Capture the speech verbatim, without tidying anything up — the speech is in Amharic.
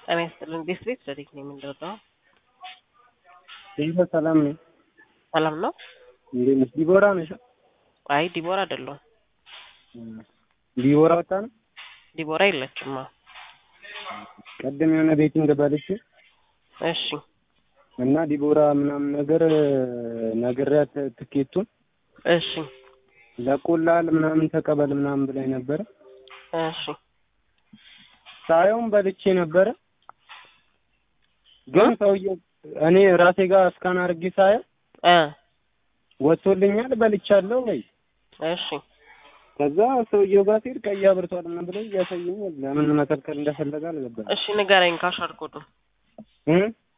እኔ ስጥልን ቤት ቤት ለዲክ ነው የምንደርሰው። ይሄ ሰላም ነው። ሰላም ነው እንዴ ነሽ? ዲቦራ ነሽ? አይ ዲቦራ አይደለሁም። ዲቦራ ወጣ ነው? ዲቦራ የለችም። ቀደም የሆነ ቤቲንግ ባለች። እሺ እና ዲቦራ ምናምን ነገር ነገርያት ትኬቱን እሺ ለቆላል ምናምን ተቀበል ምናምን ብላኝ ነበር። እሺ ሳይሆን በልቼ ነበር። ግን ሰውዬው እኔ ራሴ ጋር እስካን አድርጌ ሳየው እ ወጥቶልኛል በልቻለሁ ወይ። እሺ ከዛ ሰውዬው ጋር ሲል ቀይ አብርቷል እና ብለው እያሳየኝ ለምን መከልከል እንደፈለገ አልገባኝም። እሺ ንገረኝ ካሻርኩት እ